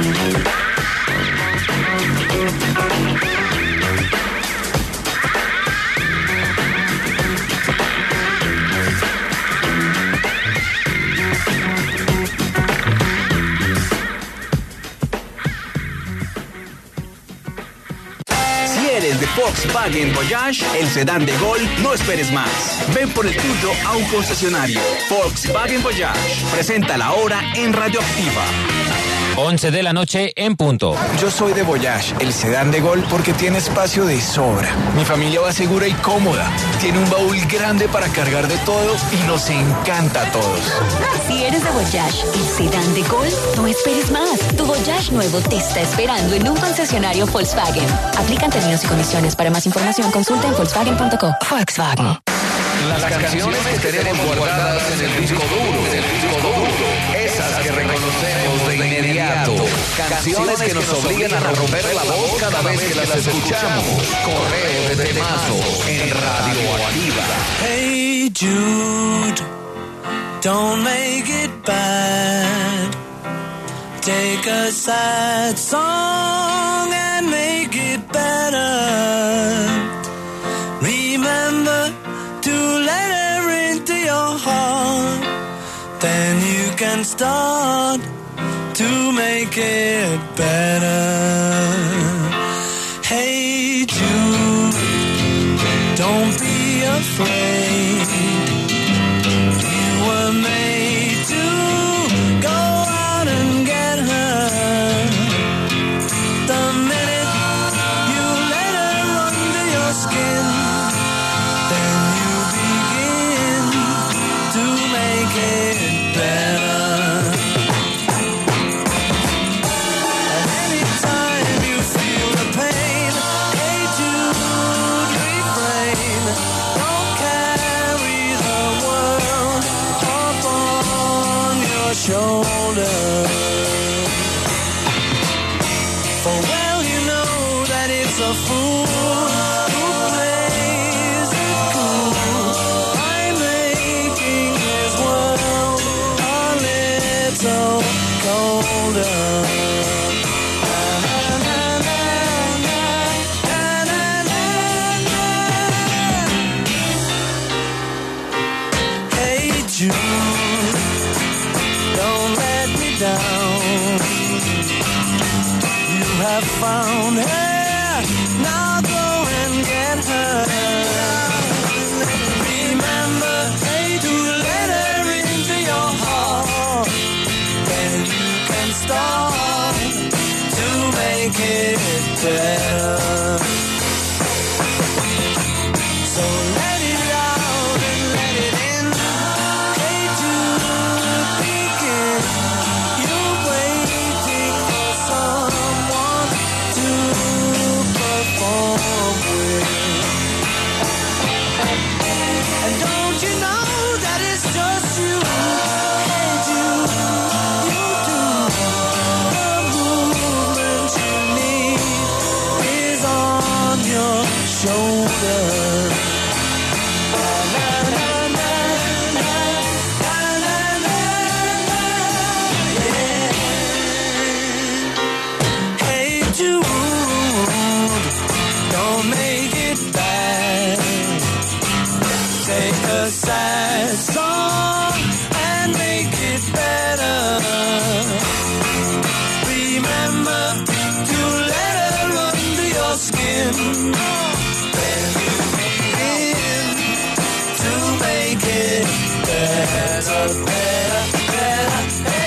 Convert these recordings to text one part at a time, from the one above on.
Volkswagen Voyage, el sedán de Gol, no esperes más. Ven por el tuyo a un concesionario. Volkswagen Voyage, presenta la hora en Radioactiva. 11 de la noche en punto. Yo soy de Voyage, el sedán de Gol, porque tiene espacio de sobra. Mi familia va segura y cómoda. Tiene un baúl grande para cargar de todo y nos encanta a todos. Si eres de Voyage, el sedán de Gol, no esperes más. Tu Voyage nuevo te está esperando en un concesionario Volkswagen. Aplican términos y condiciones. Para más información, consulta en Volkswagen.co. Volkswagen. Las canciones que tenemos guardadas en el disco duro, esas que reconocemos de inmediato, canciones que nos obligan a romper la voz cada vez que las escuchamos. Correo de temazo en Radioactiva. Hey Jude, don't make it bad. Take a sad song and make it better. Remember to let her into your heart, then you can start to make it better. Hey Jude, don't be afraid. You were made to go out and get her. The minute you let her under your skin, make it better. And anytime you feel the pain, hey Jude, refrain. Don't carry the world up on your shoulder. For well you know that it's a fool who plays it cool by making his world a little colder. Hey Jude, don't let me down. You have found her, now go and get her. Remember, hey, to let her into your heart, then you can start to make it better. So let it out and let it in. Hey Jude, begin. You're waiting for someone to perform with. And don't you know that it's just you? Hey Jude, you do. The movement you need is on your shoulder. Hey Jude, don't make it bad. Take a sad song and make it better. Remember to let her under your skin. Then you begin to make it better, better, better, better.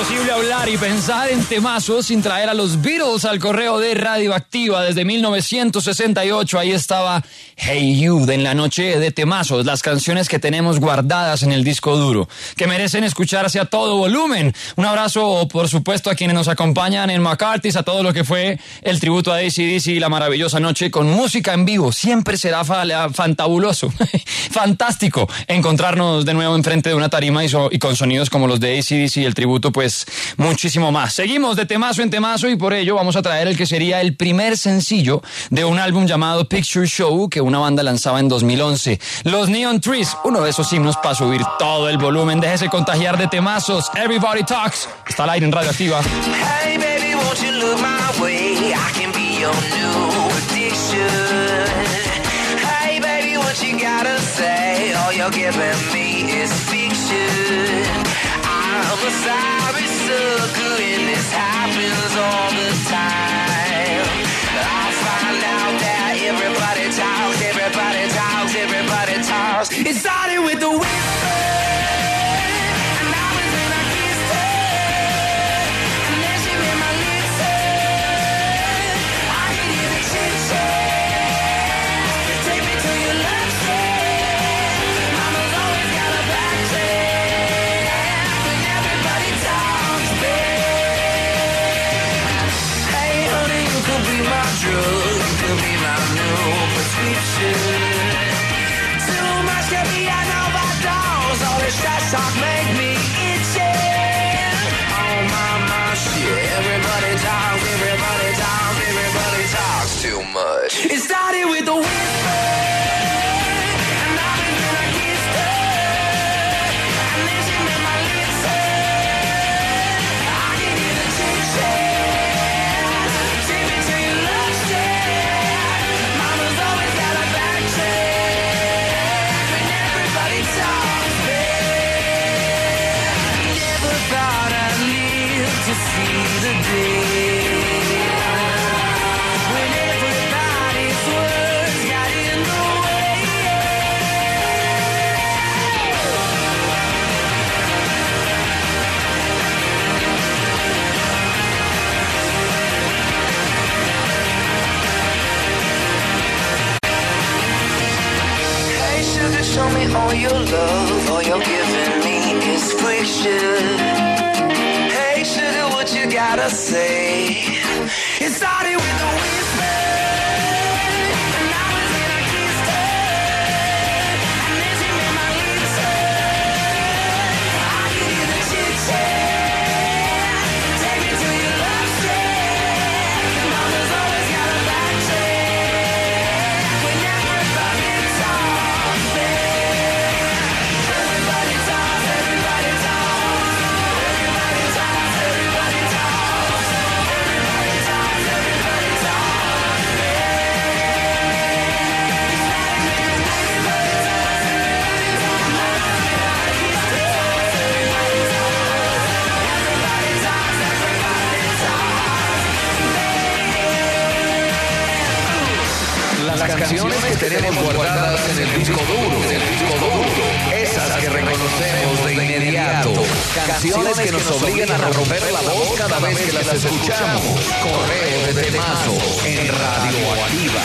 imposible hablar y pensar en temazos sin traer a los Beatles al correo de Radioactiva. Desde 1968 ahí estaba Hey You, en la noche de temazos, las canciones que tenemos guardadas en el disco duro, que merecen escucharse a todo volumen. Un abrazo, por supuesto, a quienes nos acompañan en McCarthy's, a todo lo que fue el tributo a AC/DC, la maravillosa noche con música en vivo. Siempre será fantabuloso, fantástico encontrarnos de nuevo enfrente de una tarima y con sonidos como los de AC/DC y el tributo, pues muchísimo más. Seguimos de temazo en temazo y por ello vamos a traer el que sería el primer sencillo de un álbum llamado Picture Show que una banda lanzaba en 2011. Los Neon Trees, uno de esos himnos para subir todo el volumen. Déjese contagiar de temazos. Everybody Talks. Está al aire en Radioactiva. Hey baby, won't you look my way? I can be your new addiction. Hey baby, what you gotta say? All you're giving me is fiction. I'm a sorry sucker and this happens all the time. I find out that everybody talks, everybody talks, everybody talks. It started with the whisper, and I was in a kiss her, and then she made my lips hurt. I could hear the chit-chat, take me to your love shack. Mama's always got a back track, when everybody talks back. Hey honey, you could be my drug, you could be my new prescription. Too much caviar, no overdose, all this trash talk make me itchy. Oh my shit, everybody talks, everybody talks, everybody talks too much. It started with the whisper, and I was in a kiss her, and then she made my lips hurt. I can hear the chit-chat, take me to your love shack. Mama's always got a back track, when everybody talks back. Never thought I'd live to see the day when everybody's words got in the way. Hey sugar, show me all your love, all you're giving me is friction. Hey sugar, what you gotta say? It started with a whisper, and I was in a kiss her, and then she made my lips hurt. I could hear the chit-chat, take me to your love shack. Mama's always got a back track, when everybody talks back. Everybody talks, everybody talks, everybody talks, everybody talks, everybody talks, everybody talks. Las canciones que tenemos guardadas en el disco duro, esas que reconocemos de inmediato, canciones que nos obligan a romper la voz cada vez que las escuchamos. Correo de temazo en Radioactiva.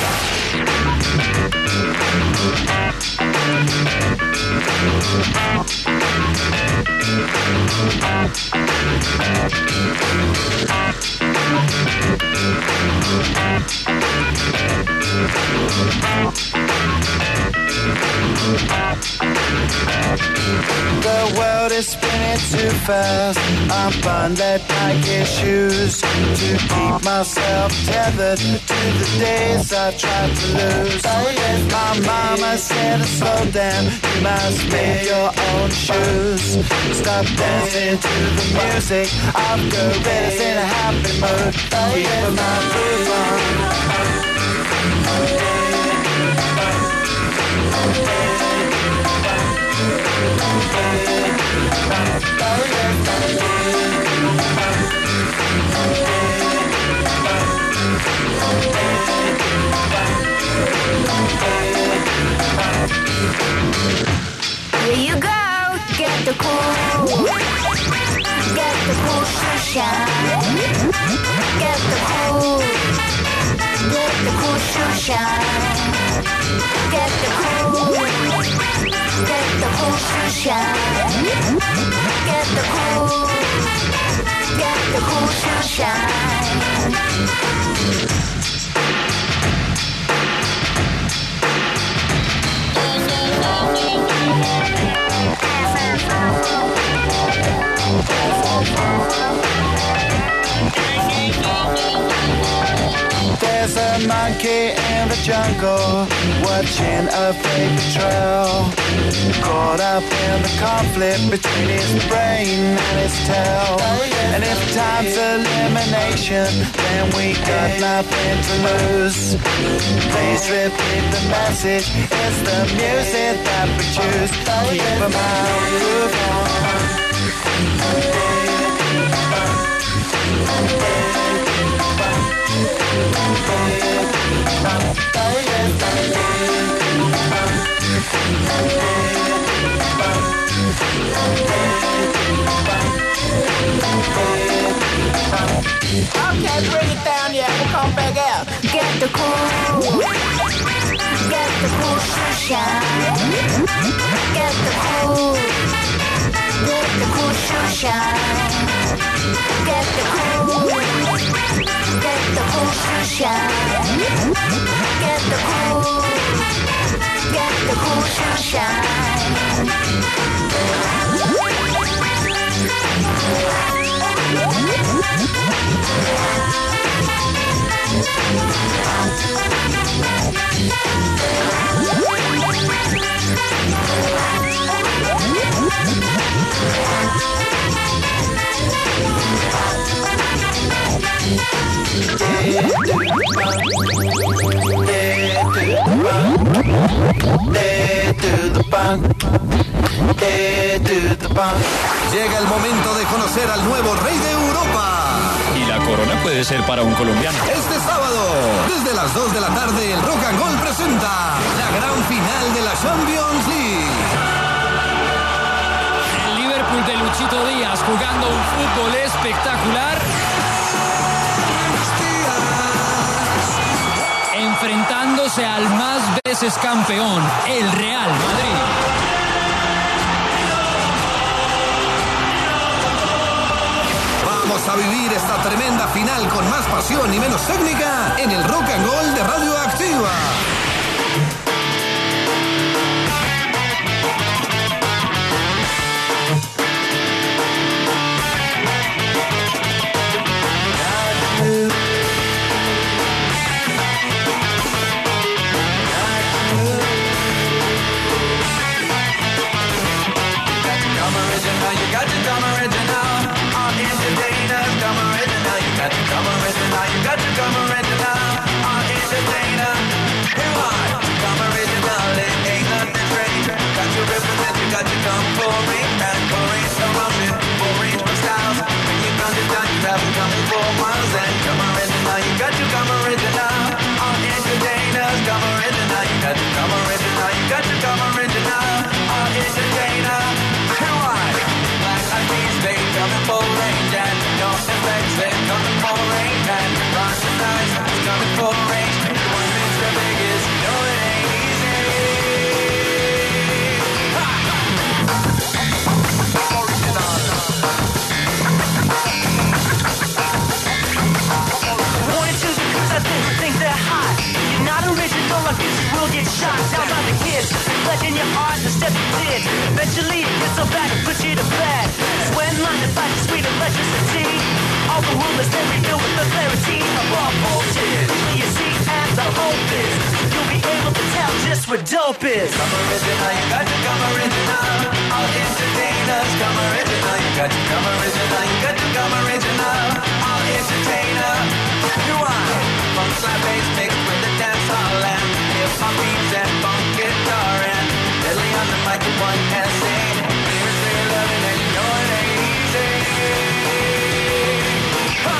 The world is spinning too fast. I'm bundled like issues to keep myself tethered to the days I tried to lose. My mama said to slow down, you must make your own shoes. Stop dancing to the music of gorillas in a happy mood. Keep my groove on. Here you go, get the cool Get the cool. Get the cool to shine. Get the cool. Get the cool to shine. There's a monkey in the jungle watching a paper trail, caught up in the conflict between his brain and his tail. And if time's elimination, then we got nothing to lose. Please repeat the message, it's the music that we choose. Keep 'em out, move on. Okay, bring it down, yeah, we'll come back out. Get the cool. Get the cool to shine. Get the cool. Get the cool to shine. Get the cool. Get the cool to shine. Get the cool. Get the cool to shine. Llega el momento de conocer al nuevo rey de Europa. Y la corona puede ser para un colombiano. Este sábado, desde las 2 de la tarde, el Rock and Roll presenta la gran final de la Champions League. El Liverpool de Luchito Díaz jugando un fútbol espectacular, enfrentándose al más veces campeón, el Real Madrid. Vamos a vivir esta tremenda final con más pasión y menos técnica en el Rock and Roll de Radioactiva. In your heart, the step you did. Eventually it gets so bad it puts you to bed. Sweat blinded by the sweet electricity. All the rumors then revealed with the clarity of all bullshit. You see, and the hope is you'll be able to tell just what dope is. Come original, you got to come original. All entertainers come original. You got to come original. You got to come original. All entertainer. You are funk slap bass mixed with the dance hall and hip hop beats and funk guitar and deadly on the mic with one can sing. Lyrics they love it and you know it ain't easy. Ha!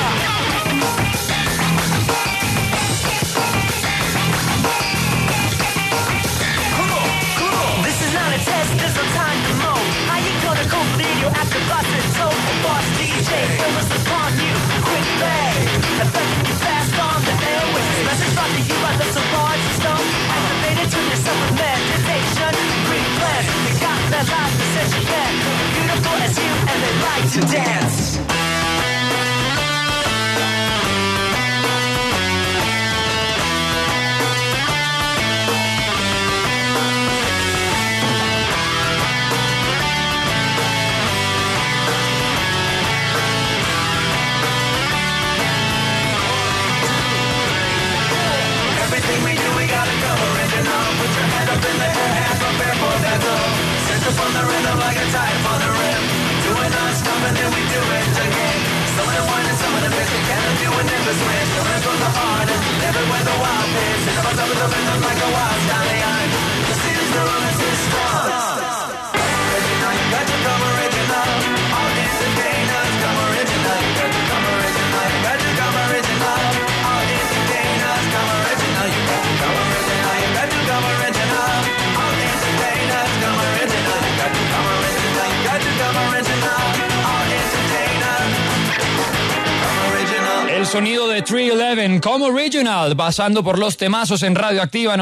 This is not a test, there's no time to mow. How you gonna complete your after boss and toe? Boss DJ, illness upon you, quick bang. Affecting you fast on the airways. Message brought to you by the support. to dance. Everything we do, we gotta go original. Put your head up in the air, hands up, barefoot, that's all. Center from the rhythm like a tide for the rim. Doing non-stop and then we do it again. Some of the wine and some of the best we can do and never swim. Coming from the heart and live it with the wild pace. Sit up on top of the rhythm like a wild stallion. The city's the rolling system. Original, you got to come original. All entertainers come original. You got to come original. You got to come original. All entertainers come original. You got to come original. You got to come original. All entertainers come original. You got to come original. You got to come original. All entertainers come original. El sonido de 311 como Original, pasando por los temazos en Radioactiva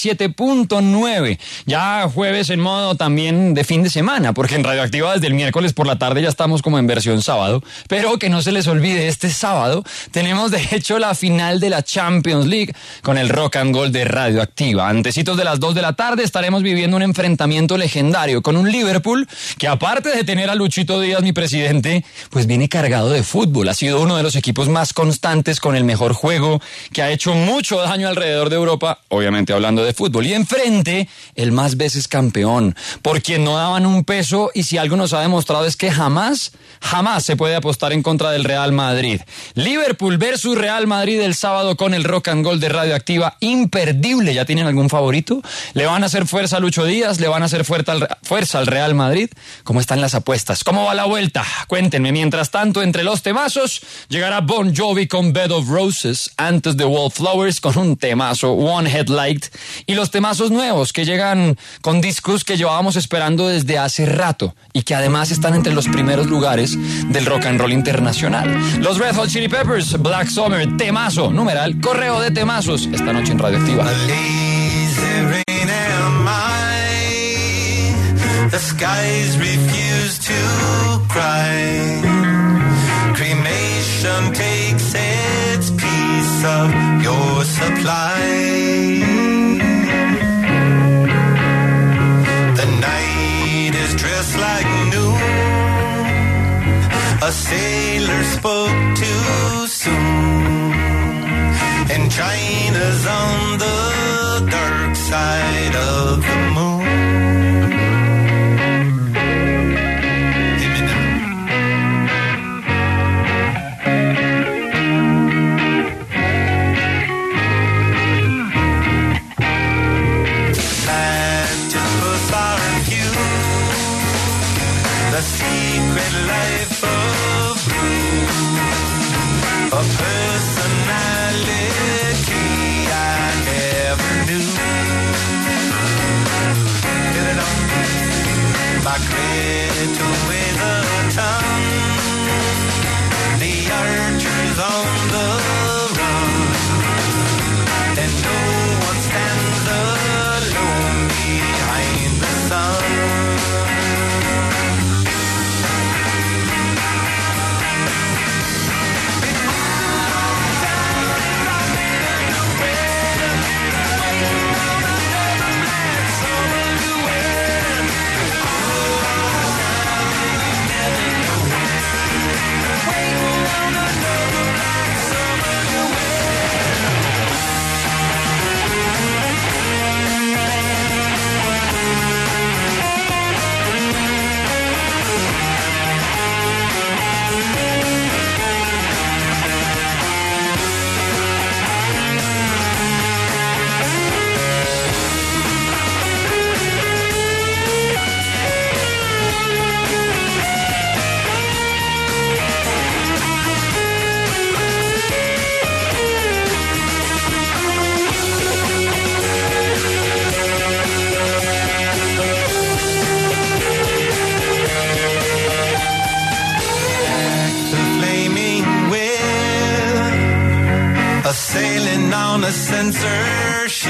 97.9. Ya jueves en modo también de fin de semana, porque en Radioactiva desde el miércoles por la tarde ya estamos como en versión sábado. Pero que no se les olvide, este sábado tenemos de hecho la final de la Champions League con el Rock and Roll de Radioactiva. Antecitos de las 2 de la tarde estaremos viviendo un enfrentamiento legendario con un Liverpool que, aparte de tener a Luchito Díaz, mi presidente, pues viene cargado de fútbol. Ha sido uno de los equipos más constantes, con el mejor juego, que ha hecho mucho daño alrededor de Europa, obviamente hablando de fútbol. Y enfrente, el más veces campeón, por quien no daban un peso, y si algo nos ha demostrado es que jamás se puede apostar en contra del Real Madrid. Liverpool versus Real Madrid el sábado con el Rock and Roll de Radioactiva, imperdible. ¿Ya tienen algún favorito? ¿Le van a hacer fuerza a Lucho Díaz? ¿Le van a hacer fuerza al Real Madrid? ¿Cómo están las apuestas? ¿Cómo va la vuelta? Cuéntenme. Mientras tanto, entre los temazos, llegará Bon Jovi con Bed of Roses, antes de Wallflowers con un temazo, One Headlight, y los temazos nuevos que llegan con discos que llevábamos esperando desde hace rato y que además están entre los primeros lugares del rock and roll internacional. Los Red Hot Chili Peppers, Black Summer, temazo, numeral, correo de temazos, esta noche en Radioactiva. The skies refuse to cry. Cremation takes its piece of your supply. The night is dressed like noon. A sailor spoke too soon. And China's on the dark side of the moon. The secret life of blue, a personality I never knew. Get it on, by Greta with a tongue, the archers on the run, and no one stands alone behind the sun. Sailing on a censorship,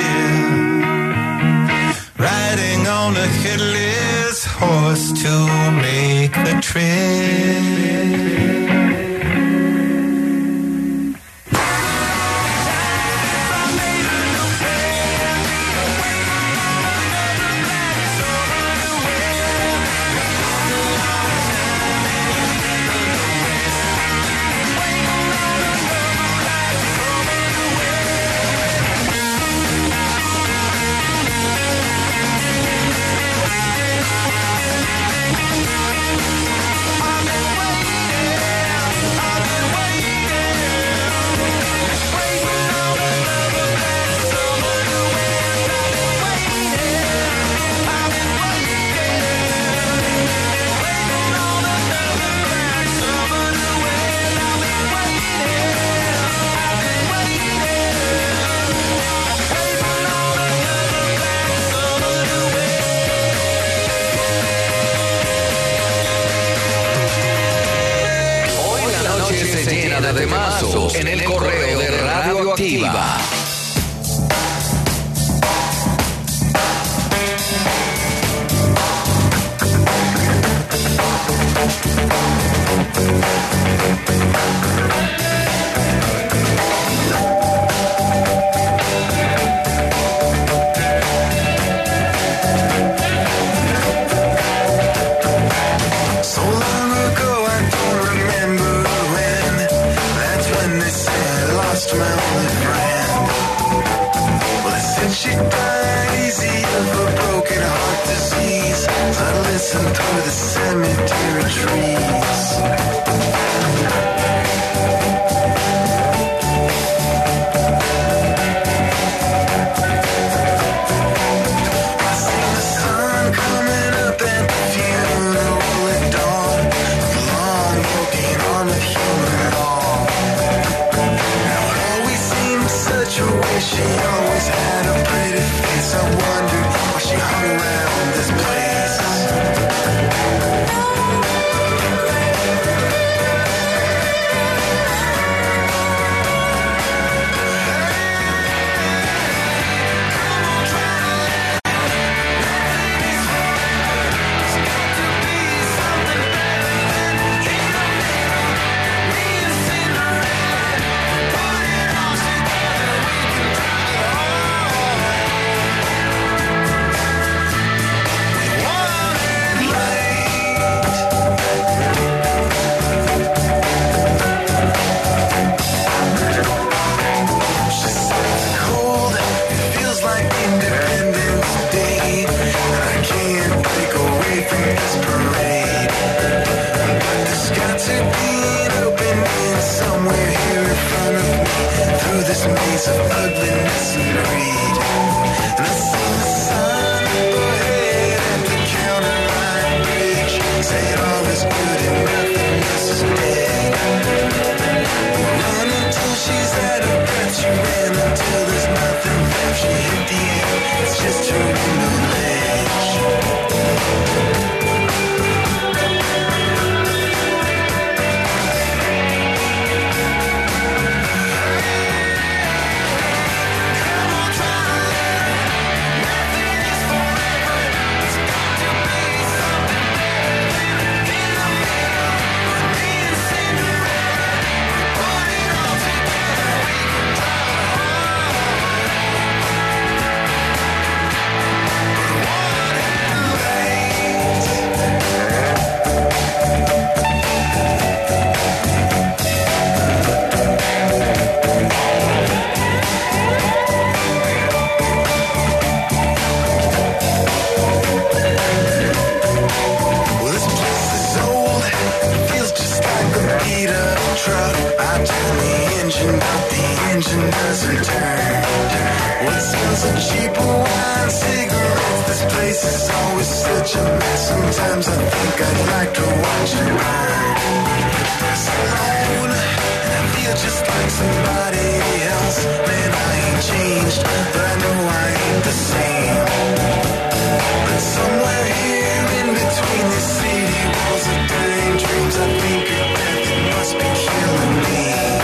riding on a headless horse to make the trip. temazos en el correo de Radioactiva. She died easy of a broken heart disease. I listened through the cemetery trees. I seen the sun coming up at the funeral at dawn. A long looking on the human all. Now it always seemed such a waste. She always had a pretty face. I wondered why she hung around this place. Of ugliness and greed. And I see the sun up ahead at the counter line bridge, saying all is good and nothing else is dead. Run until she's out of breath. She ran until there's nothing left. She hit the end, it's just her window ledge. I turn the engine, but the engine doesn't turn. What smells of cheap wine, cigarettes? This place is always such a mess. Sometimes I think I'd like to watch it burn. I'm alone, and I feel just like somebody else. Man, I ain't changed, but I know I ain't the same. But somewhere here in between these city walls of dying dreams, I think of death, it must be killing me.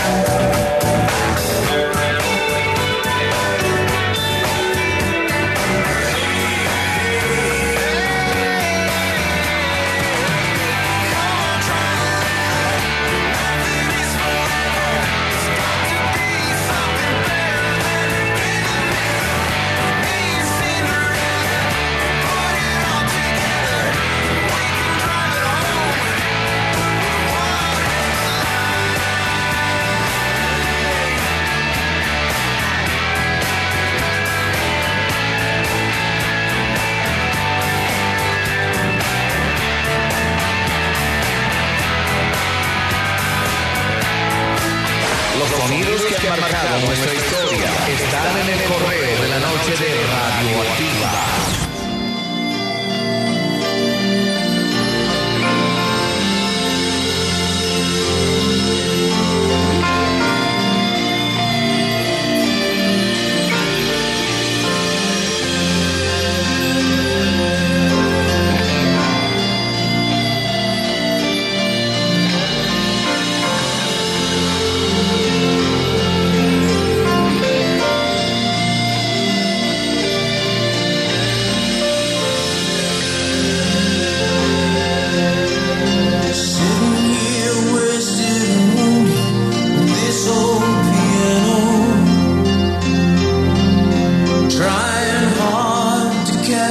Sonidos que han marcado nuestra historia están en el correo de la noche de Radioactiva.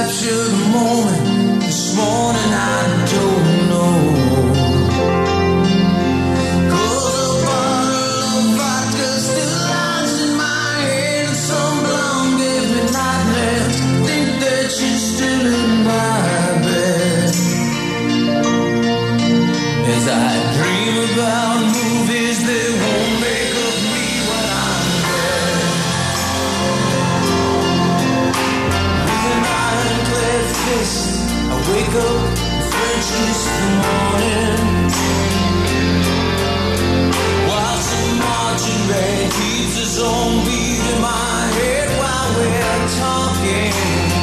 capture the moment. This morning I don't know. 'Cause a bottle of vodka still lies in my head, and some blonde gave me nightmares. Think that she's still in my bed. As I dream about movies that won't make of me when I'm dead. With an ironclad fist, I wake up and French kiss the morning, while some marching band keeps its own beat in my head while we're talking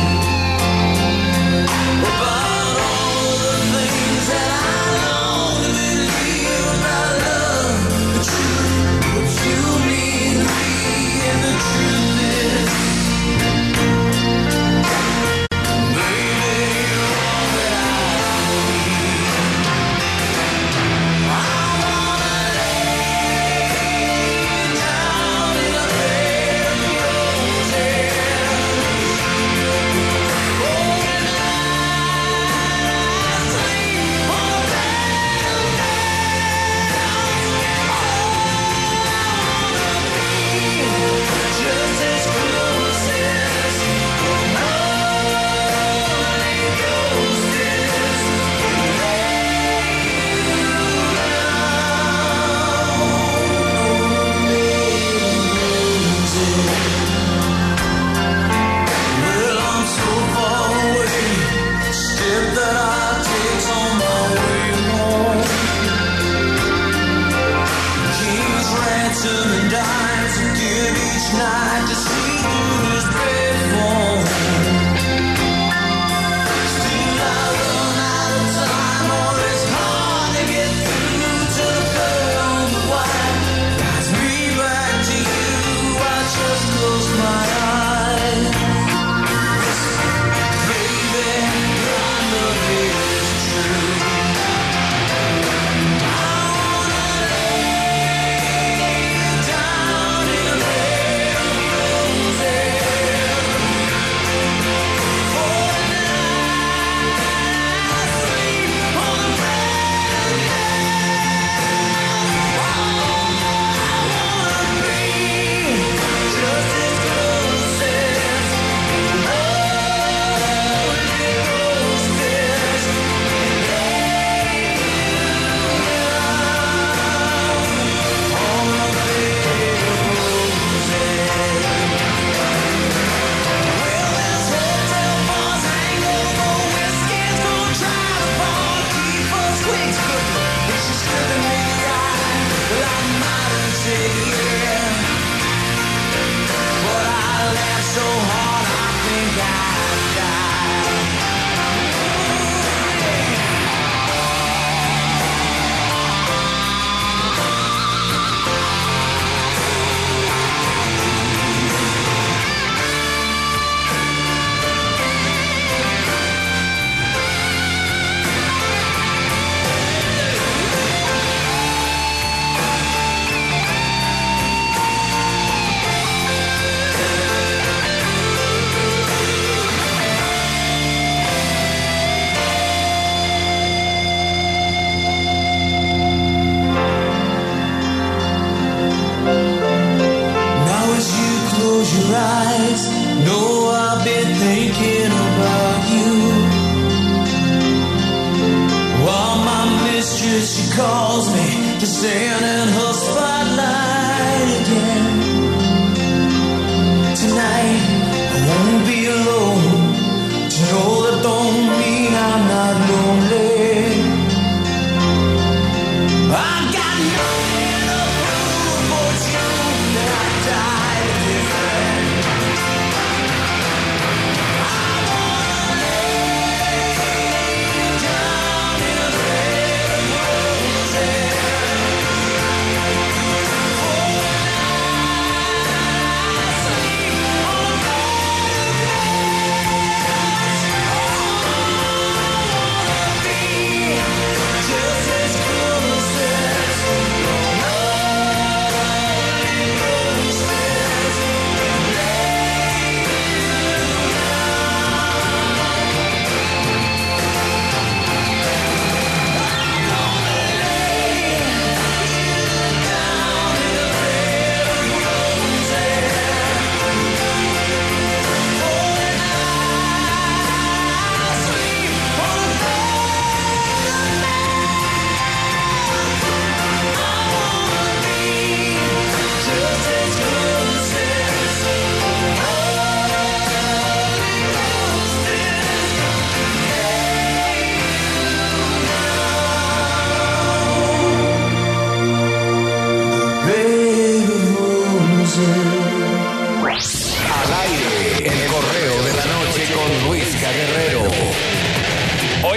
about all of the things that I long to believe about love. The truth, what you mean to me, and the truth is, baby, you're all that I need. I wanna lay down in a bed of roses. Oh, and I sleep on a bed of just as close as Holy Ghost is. Well, I'm so far away. Step that I take's on my way home. King's ransom and dimes and give each night to see through his bedroom. Still I run out of time, or it's hard to get through to the bird on the wire. Guides me back to you, I just close my eyes. Baby, I know this is true. I wanna lay down in a bed of roses. For the night I sleep on a bed of I wanna be just as close as Holy Ghost is. Well, this hotel bar's hangover whiskey's gonna try to fall, keep us quick cooking. If she's looking me in the eye, well, I might have said yeah, but I laughed so hard I think I'd die. Now as you close your eyes, know I've been thinking about you. While my mistress, she calls me to stand in her spotlight again. Tonight, I won't be alone. To know that don't mean I'm not lonely. I've got nothing to prove but you that I died a different. I wanna lay down in a bed of roses.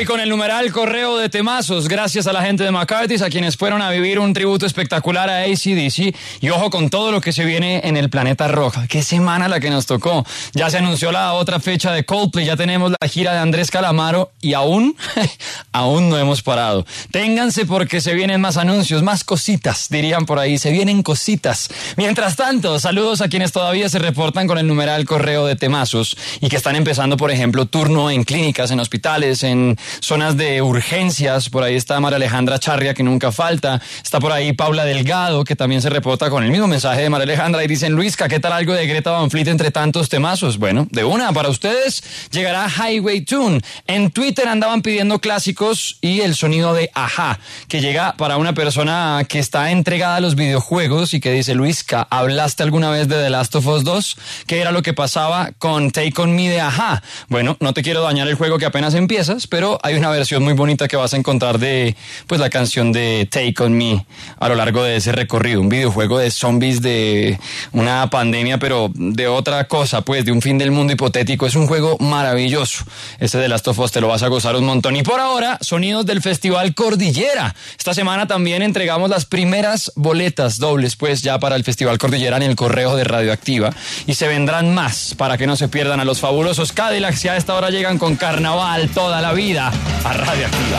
Hoy con el numeral correo de temazos, gracias a la gente de McCarthy's, a quienes fueron a vivir un tributo espectacular a AC/DC. Y ojo con todo lo que se viene en el planeta roja. Qué semana la que nos tocó. Ya se anunció la otra fecha de Coldplay, ya tenemos la gira de Andrés Calamaro y aún no hemos parado. Ténganse porque se vienen más anuncios, más cositas, dirían por ahí, se vienen cositas. Mientras tanto, saludos a quienes todavía se reportan con el numeral correo de temazos y que están empezando, por ejemplo, turno en clínicas, en hospitales, en zonas de urgencias. Por ahí está María Alejandra Charria, que nunca falta. Está por ahí Paula Delgado, que también se reporta con el mismo mensaje de María Alejandra y dicen: Luisca, ¿qué tal algo de Greta Van Fleet entre tantos temazos? Bueno, de una, para ustedes llegará Highway Tune. En Twitter andaban pidiendo clásicos y el sonido de Ajá, que llega para una persona que está entregada a los videojuegos y que dice: Luisca, ¿hablaste alguna vez de The Last of Us 2? ¿Qué era lo que pasaba con Take On Me de Ajá? Bueno, no te quiero dañar el juego que apenas empiezas, pero hay una versión muy bonita que vas a encontrar de pues la canción de Take On Me a lo largo de ese recorrido. Un videojuego de zombies, de una pandemia, pero de otra cosa, pues de un fin del mundo hipotético. Es un juego maravilloso. Ese de Last of Us te lo vas a gozar un montón. Y por ahora, sonidos del Festival Cordillera. Esta semana también entregamos las primeras boletas dobles, pues ya para el Festival Cordillera en el correo de Radioactiva. Y se vendrán más para que no se pierdan a los fabulosos Cadillacs, y a esta hora llegan con Carnaval toda la vida a Radioactiva.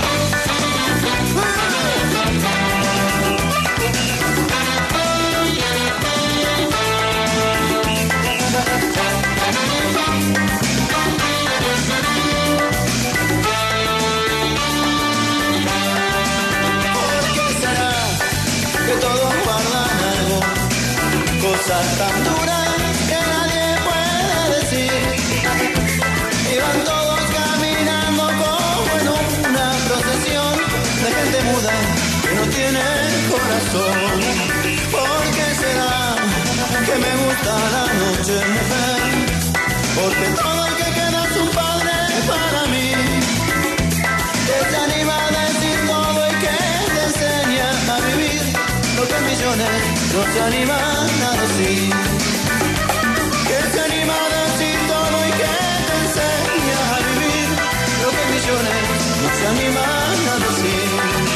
Cosas tan duras que nadie puede decir. Iban todos caminando como en una procesión de gente muda que no tiene corazón. ¿Por qué será que me gusta la noche, mujer? Porque todo el que queda es un padre para mí, que se anima a decir todo y que te enseña a vivir lo que millones no se animan a decir. Que se anima a decir todo y que te enseña a vivir lo que millones no se animan a decir.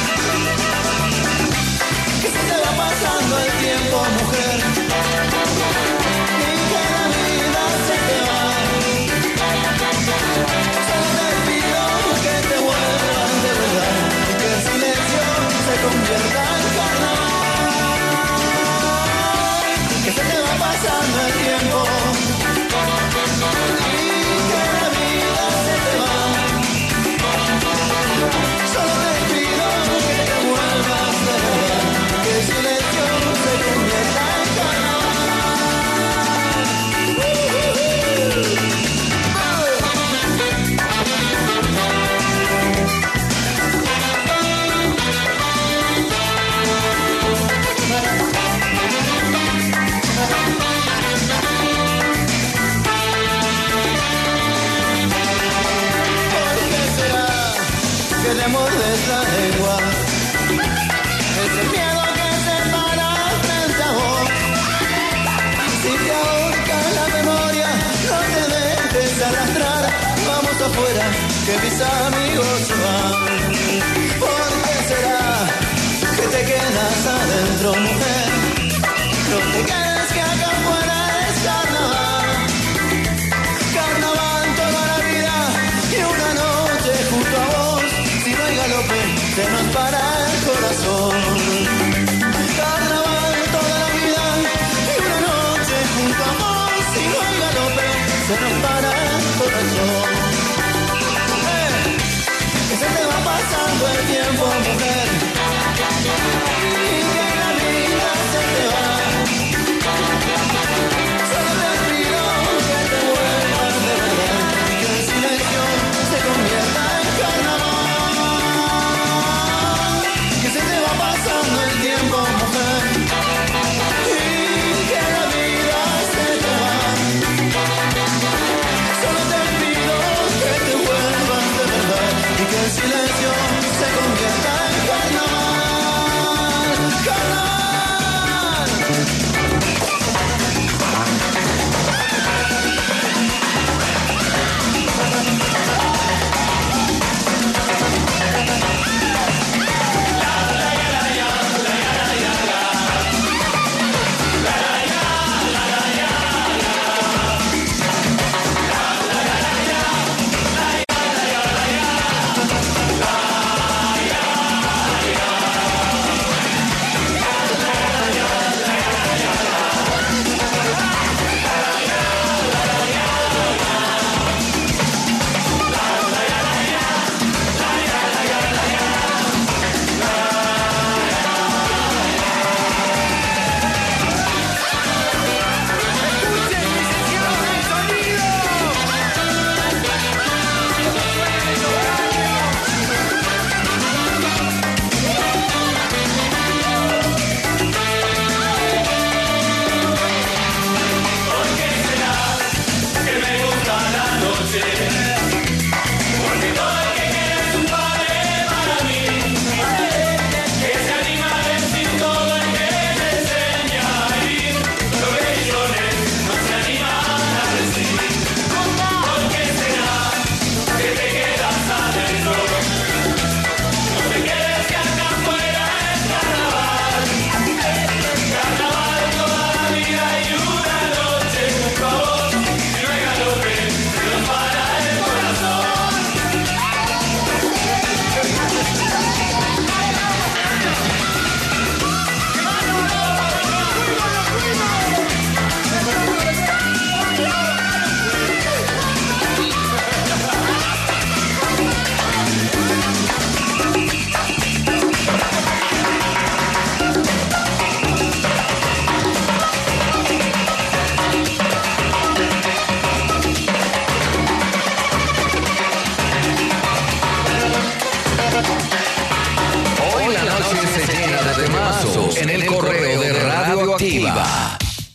Que se te va pasando el tiempo, mujer, y que la vida se te va. Solo te pido que te vuelvas de verdad y que el silencio se convierta en carnaval. Que se te va pasando el tiempo y que la vida se te va. Solo te pido que te vuelvas de verdad, que el silencio se convierta en carnaval. Que le mordes la lengua, ese miedo que se para frente a vos. Si te ahorca la memoria, no te dejes arrastrar. Vamos afuera, que mis amigos se van. ¿Por qué será que te quedas adentro, mujer? No te quedes, que acá afuera es carnaval. Carnaval toda la vida y una noche junto a vos. Si no hay galope, se nos para el corazón. Carnaval toda la vida y una noche junto a vos. Si no hay galope, se nos para el corazón. Que se te va a pasar Radioactiva.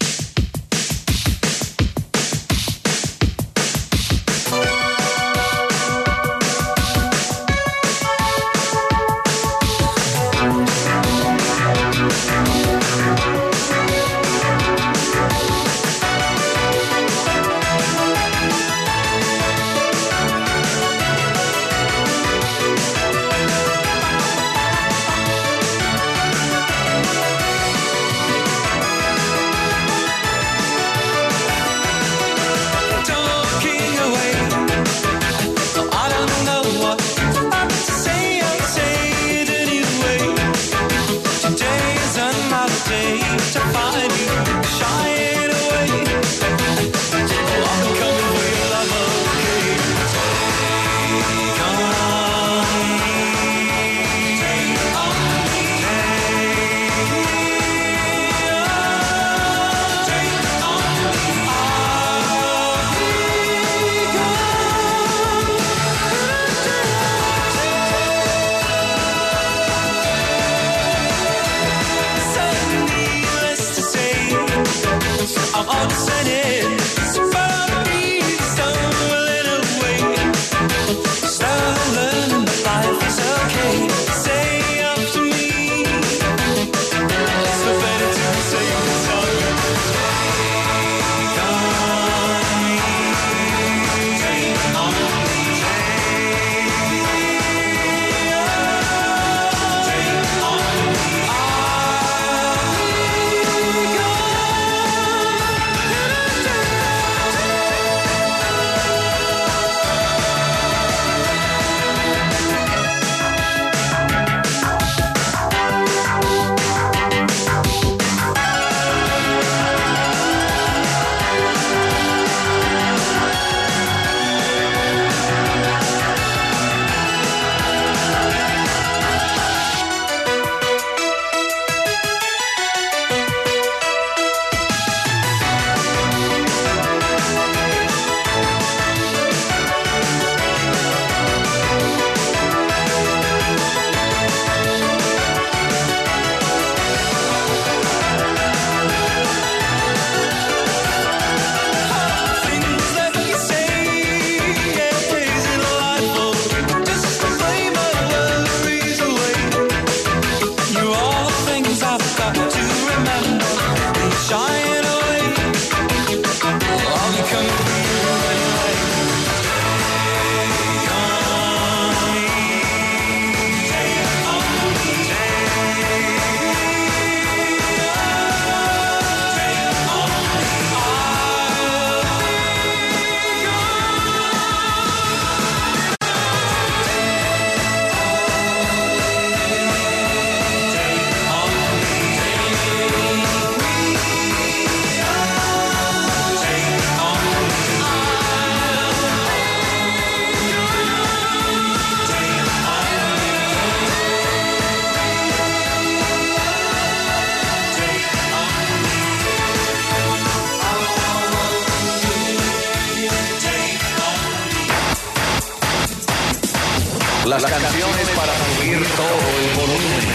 Las canciones para subir todo el volumen.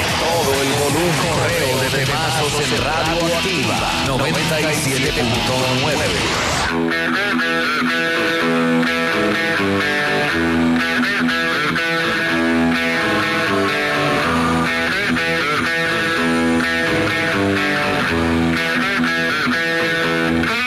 Correo de temazos en Radioactiva 97.9.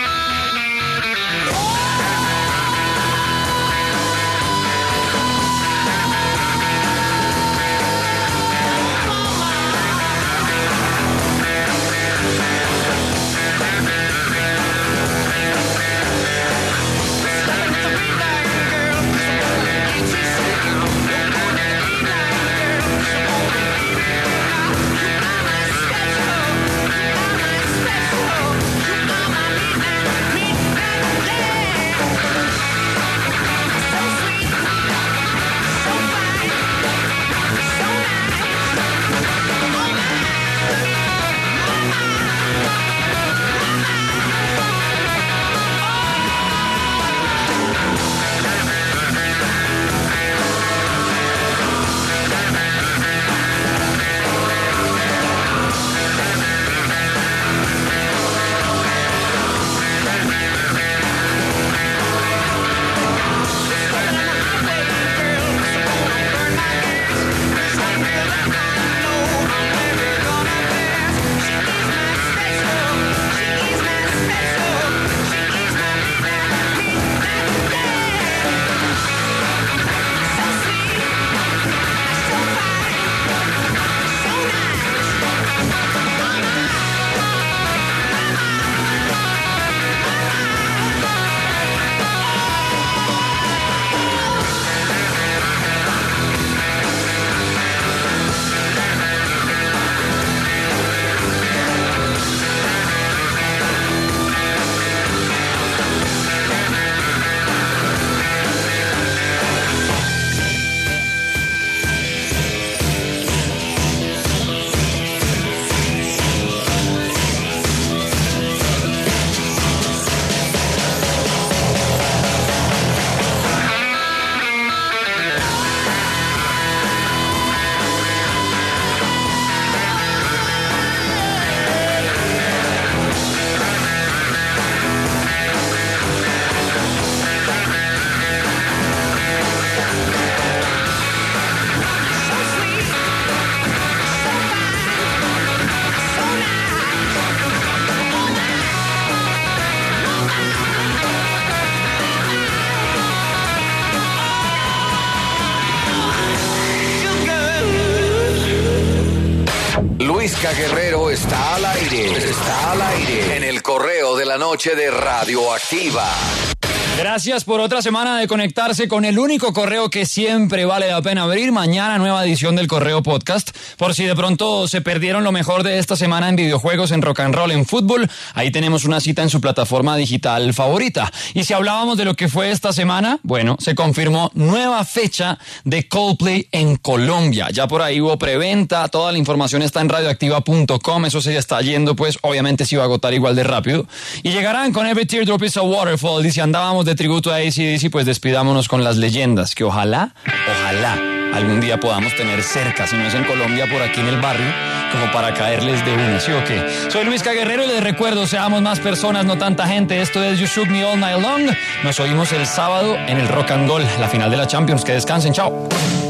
Luisca Guerrero está al aire. Está al aire en el Correo de la Noche de Radioactiva. Gracias por otra semana de conectarse con el único correo que siempre vale la pena abrir. Mañana nueva edición del Correo Podcast. Por si de pronto se perdieron lo mejor de esta semana en videojuegos, en rock and roll, en fútbol, ahí tenemos una cita en su plataforma digital favorita. Y si hablábamos de lo que fue esta semana, bueno, se confirmó nueva fecha de Coldplay en Colombia. Ya por ahí hubo preventa, toda la información está en radioactiva.com. Eso se está yendo, pues obviamente se iba a agotar igual de rápido. Y llegarán con Every Teardrop is a Waterfall. Y si andábamos de tributo a AC/DC, pues despidámonos con las leyendas que ojalá algún día podamos tener cerca, si no es en Colombia, por aquí en el barrio, como para caerles de una, ¿sí o qué? Soy Luisca Guerrero y les recuerdo, seamos más personas, no tanta gente. Esto es You Shook Me All Night Long. Nos oímos el sábado en el Rock and Roll, la final de la Champions. Que descansen, chao.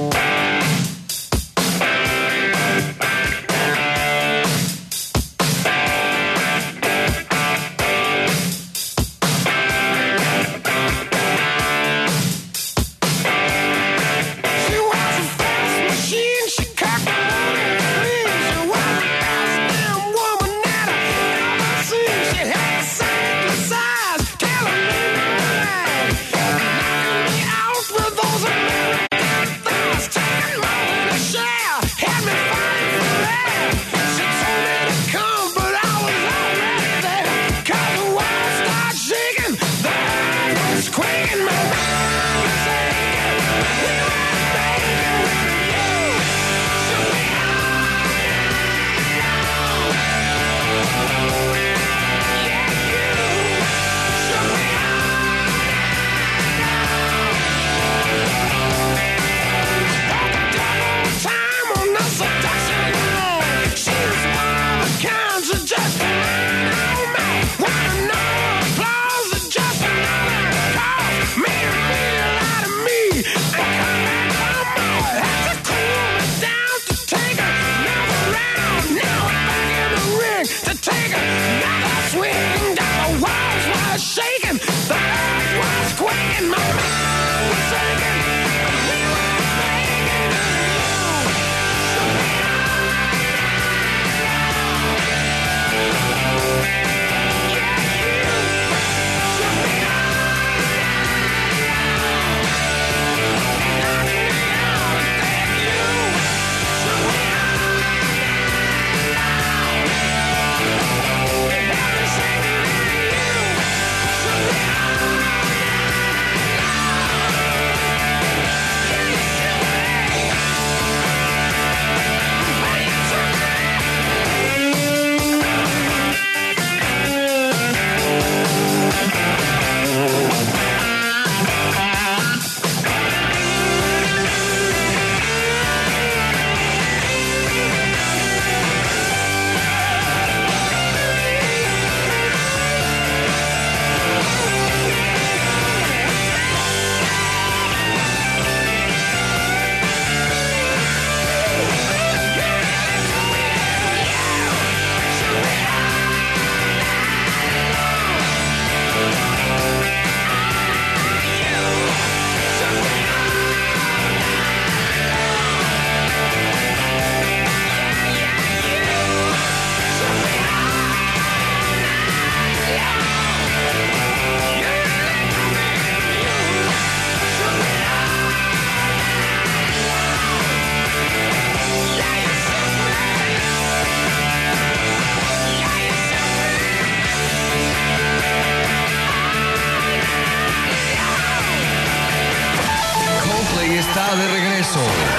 Está de regreso.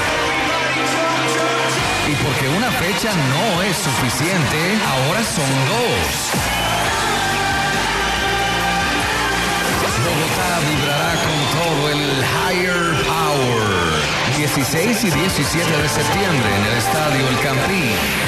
Y porque una fecha no es suficiente, ahora son dos. Bogotá vibrará con todo el Higher Power. 16 y 17 de septiembre en el Estadio El Campín.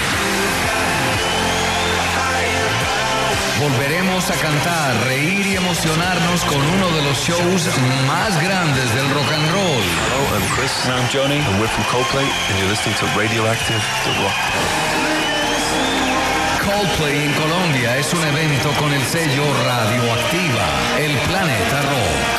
Volveremos a cantar, reír y emocionarnos con uno de los shows más grandes del rock and roll. Hello, I'm Chris. And I'm Johnny. And we're from Coldplay, and you're listening to Radioactive, The Rock. Coldplay en Colombia es un evento con el sello Radioactiva, el Planeta Rock.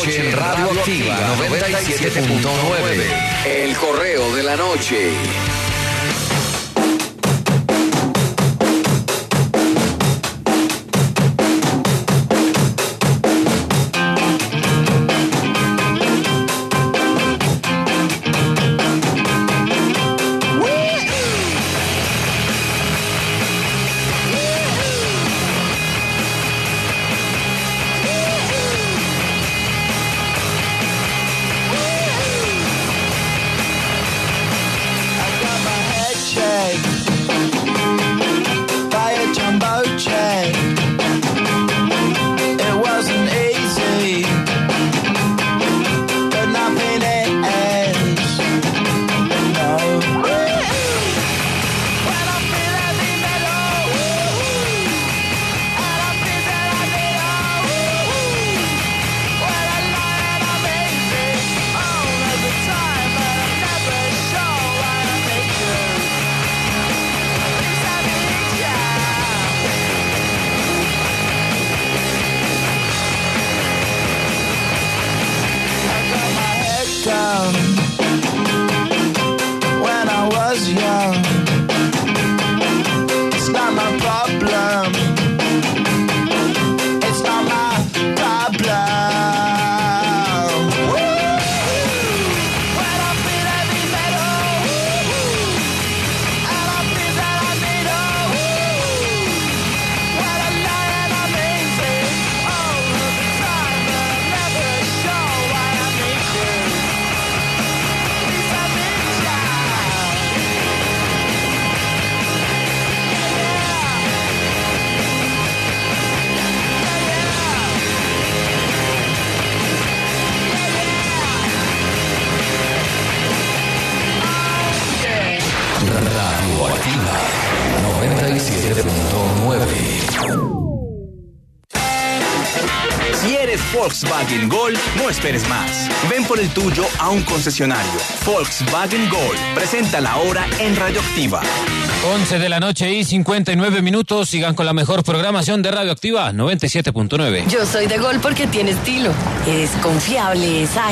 noche en Radio Activa 97.9. El correo de la noche. Volkswagen Gol, no esperes más. Ven por el tuyo a un concesionario. Volkswagen Gol presenta la hora en Radioactiva. 11 de la noche y 59 minutos. Sigan con la mejor programación de Radioactiva 97.9. Yo soy de Gol porque tiene estilo. Es confiable, es ágil.